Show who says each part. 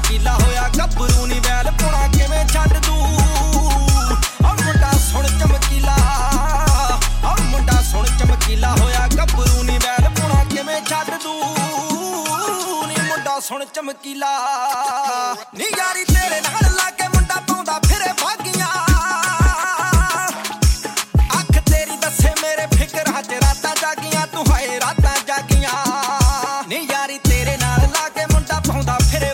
Speaker 1: ਚਮਕੀਲਾ ਹੋਇਆ ਗੱਭਰੂ ਨੀ ਵੈਲ ਪੁਣਾ ਕਿਵੇਂ ਛੱਡ ਦੂ ਮੁੰਡਾ ਸੁਣ ਚਮਕੀਲਾ ਮੁੰਡਾ ਸੁਣ ਚਮਕੀਲਾ ਹੋਇਆ ਗੱਭਰੂ ਨੀ ਵੈਲ ਪੁਣਾ ਕਿਵੇਂ ਛੱਡ ਦੂ ਨੀ ਮੁੰਡਾ ਸੁਣ ਚਮਕੀਲਾ ਨੀ ਯਾਰੀ ਤੇਰੇ ਨਾਲ ਲੱਗ